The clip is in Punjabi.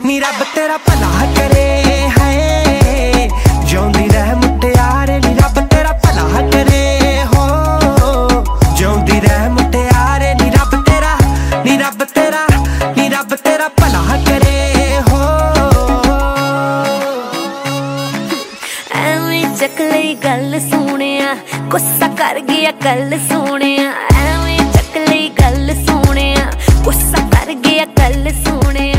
ਨੀ ਰੱਬ ਤੇਰਾ ਭਲਾ ਕਰੇ ਹੈ ਜਿਉਂਦੀ ਰਹਿ ਮੁਟਿਆਰੇ ਨੀ ਰੱਬ ਤੇਰਾ ਭਲਾ ਕਰੇ ਹੋ ਜਿਉਂਦੀ ਰਹਿ ਮੁਟਿਆਰੇ ਨੀ ਰੱਬ ਤੇਰਾ ਨੀ ਰੱਬ ਤੇਰਾ ਨੀ ਰੱਬ ਤੇਰਾ ਭਲਾ ਕਰੇ ਹੋ ਐਵੇਂ ਚੱਕ ਲਈ ਗੱਲ ਸੋਹਣਿਆ ਗੁੱਸਾ ਕਰ ਗਿਆ ਕੱਲ ਸੋਹਣਿਆ ਐਵੇਂ ਚੱਕ ਲਈ ਗੱਲ ਸੋਹਣਿਆ ਗੁੱਸਾ ਕਰ ਗਿਆ ਕੱਲ ਸੋਹਣਿਆ